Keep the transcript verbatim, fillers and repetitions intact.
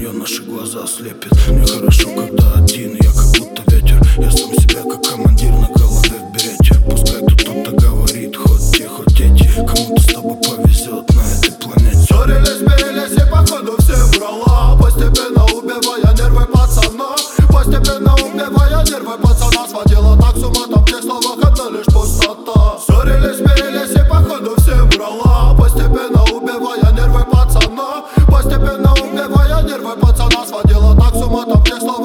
ее наши глаза слепит. Мне хорошо, когда один, я как будто ветер. Я сам себя как командир на голове в берете. Пускай тут кто-то говорит, хоть те, хоть эти. Кому-то с тобой повезет на этой планете. Ссорились, мирились и походу всем врала, постепенно убивая нервы пацана. Постепенно убивая нервы пацана. Сводила так с ума, там в тех словах одна лишь пустота. Ссорились, мирились и походу всем врала, постепенно убивая нервы пацана. Постепенно убивая нервы пацана. Сводила так с ума, там в тех словах